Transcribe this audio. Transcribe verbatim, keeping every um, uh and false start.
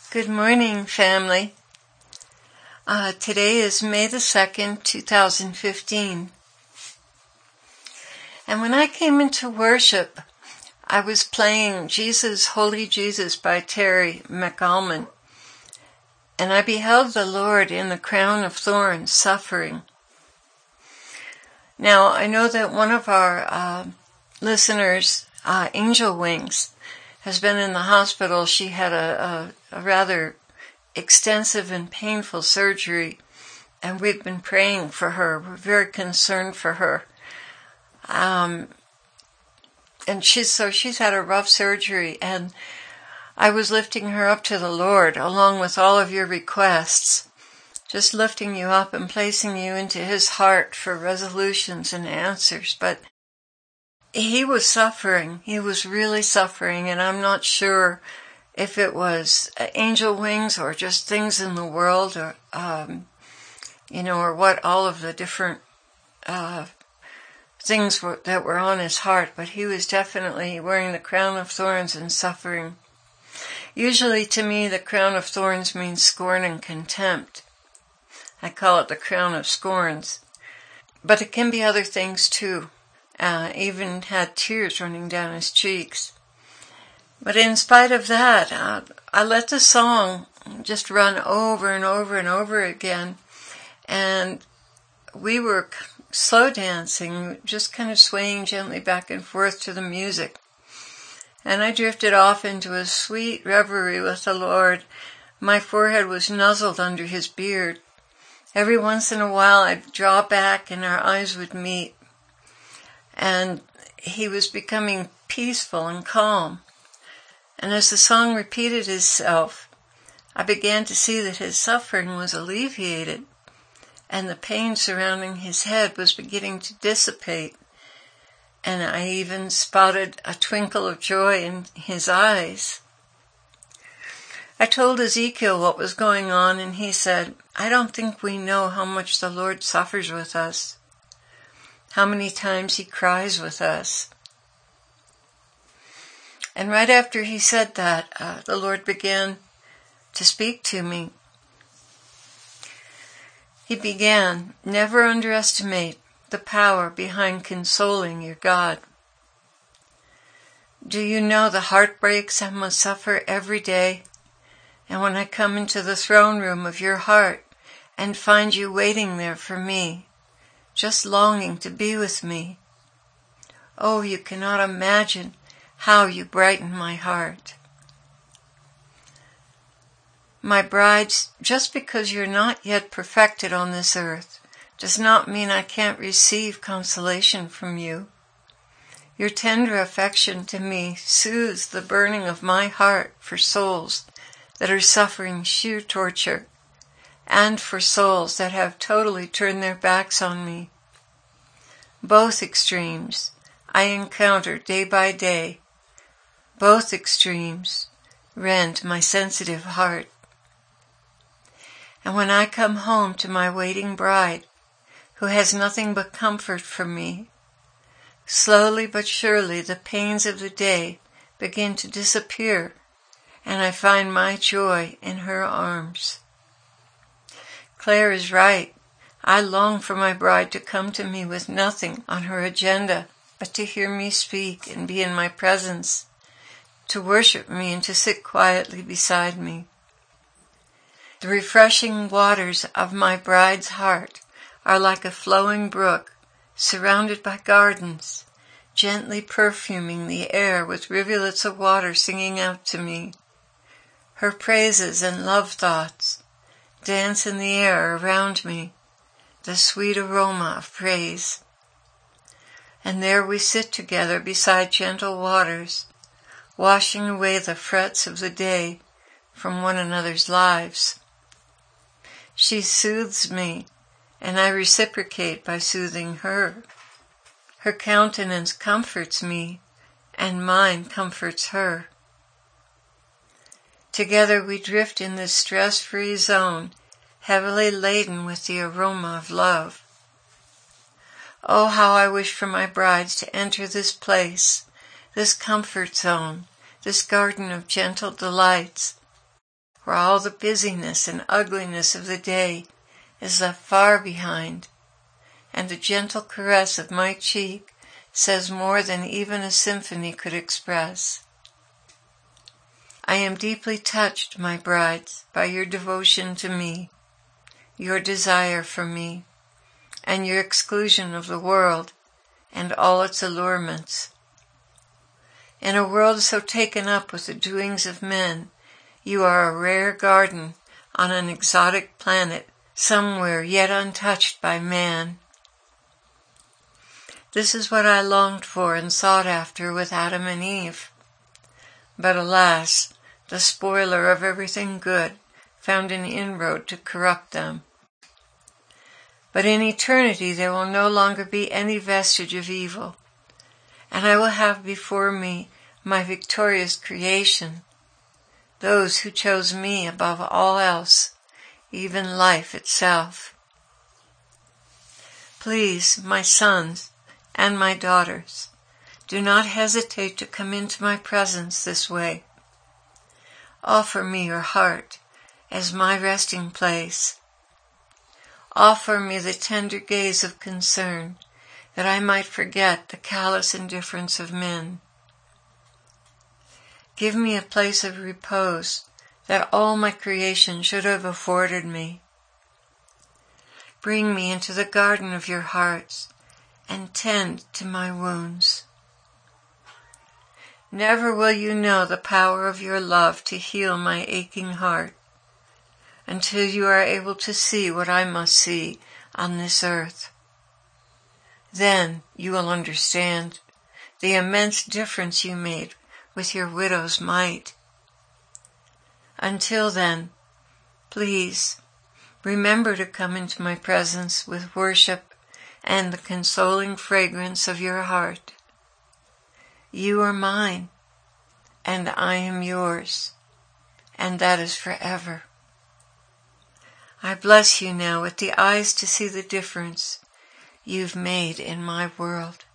Good morning, family. Uh, today is May the second, two thousand fifteen. And when I came into worship, I was playing Jesus, Holy Jesus by Terry McAlmon. And I beheld the Lord in the crown of thorns, suffering. Now, I know that one of our uh, listeners, uh, Angel Wings, has been in the hospital. She had a, a, a rather extensive and painful surgery, and we've been praying for her. We're very concerned for her. Um, and she's, so she's had a rough surgery, and I was lifting her up to the Lord along with all of your requests, just lifting you up and placing you into His heart for resolutions and answers. But He was suffering. He was really suffering, and I'm not sure if it was angel wings or just things in the world, or, um, you know, or what all of the different uh, things were, that were on His heart. But He was definitely wearing the crown of thorns and suffering. Usually to me, the crown of thorns means scorn and contempt. I call it the crown of scorns. But it can be other things too. Uh, even had tears running down His cheeks. But in spite of that, uh, I let the song just run over and over and over again. And we were slow dancing, just kind of swaying gently back and forth to the music. And I drifted off into a sweet reverie with the Lord. My forehead was nuzzled under His beard. Every once in a while I'd draw back and our eyes would meet. And He was becoming peaceful and calm. And as the song repeated itself, I began to see that His suffering was alleviated, and the pain surrounding His head was beginning to dissipate. And I even spotted a twinkle of joy in His eyes. I told Ezekiel what was going on, and he said, "I don't think we know how much the Lord suffers with us, how many times He cries with us." And right after he said that, uh, the Lord began to speak to me. He began, "Never underestimate the power behind consoling your God. Do you know the heartbreaks I must suffer every day? And when I come into the throne room of your heart and find you waiting there for me, just longing to be with me, oh, you cannot imagine how you brighten my heart. My brides, just because you're not yet perfected on this earth does not mean I can't receive consolation from you. Your tender affection to me soothes the burning of my heart for souls that are suffering sheer torture, and for souls that have totally turned their backs on me. Both extremes I encounter day by day. Both extremes rend my sensitive heart. And when I come home to my waiting bride, who has nothing but comfort for me, slowly but surely the pains of the day begin to disappear, and I find my joy in her arms. Claire is right. I long for my bride to come to me with nothing on her agenda but to hear me speak and be in my presence, to worship me and to sit quietly beside me. The refreshing waters of my bride's heart are like a flowing brook surrounded by gardens, gently perfuming the air with rivulets of water singing out to me. Her praises and love thoughts dance in the air around me, the sweet aroma of praise. And there we sit together beside gentle waters, washing away the frets of the day from one another's lives. She soothes me, and I reciprocate by soothing her. Her countenance comforts me, and mine comforts her. Together we drift in this stress-free zone, heavily laden with the aroma of love. Oh, how I wish for my brides to enter this place, this comfort zone, this garden of gentle delights, where all the busyness and ugliness of the day is left far behind, and the gentle caress of my cheek says more than even a symphony could express. I am deeply touched, my brides, by your devotion to me, your desire for me, and your exclusion of the world and all its allurements. In a world so taken up with the doings of men, you are a rare garden on an exotic planet, somewhere yet untouched by man. This is what I longed for and sought after with Adam and Eve. But alas, the spoiler of everything good found an inroad to corrupt them. But in eternity there will no longer be any vestige of evil, and I will have before me my victorious creation, those who chose me above all else, even life itself. Please, my sons and my daughters, do not hesitate to come into my presence this way. Offer me your heart as my resting place. Offer me the tender gaze of concern, that I might forget the callous indifference of men. Give me a place of repose that all my creation should have afforded me. Bring me into the garden of your hearts and tend to my wounds. Never will you know the power of your love to heal my aching heart until you are able to see what I must see on this earth. Then you will understand the immense difference you made with your widow's mite. Until then, please remember to come into my presence with worship and the consoling fragrance of your heart. You are mine, and I am yours, and that is forever. I bless you now with the eyes to see the difference you've made in my world.